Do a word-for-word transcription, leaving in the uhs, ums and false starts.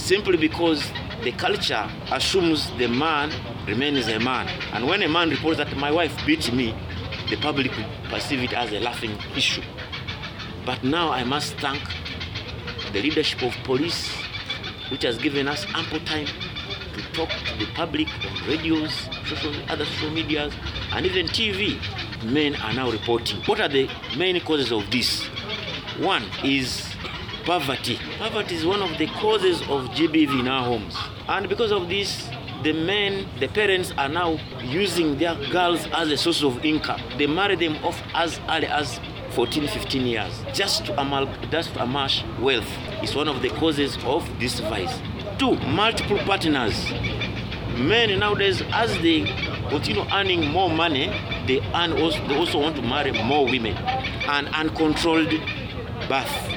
simply because the culture assumes the man remains a man. And when a man reports that my wife beat me, the public will perceive it as a laughing issue. But now I must thank the leadership of police, which has given us ample time to talk to the public on radios, social, other social medias, and even T V. Men are now reporting. What are the main causes of this? One is poverty. Poverty is one of the causes of G B V in our homes. And because of this, the men, the parents are now using their girls as a source of income. They marry them off as early as fourteen, fifteen years, just to, amal- just to amass wealth. It's one of the causes of this vice. Two, multiple partners. Men nowadays, as they continue earning more money, they, earn also, they also want to marry more women. And uncontrolled birth.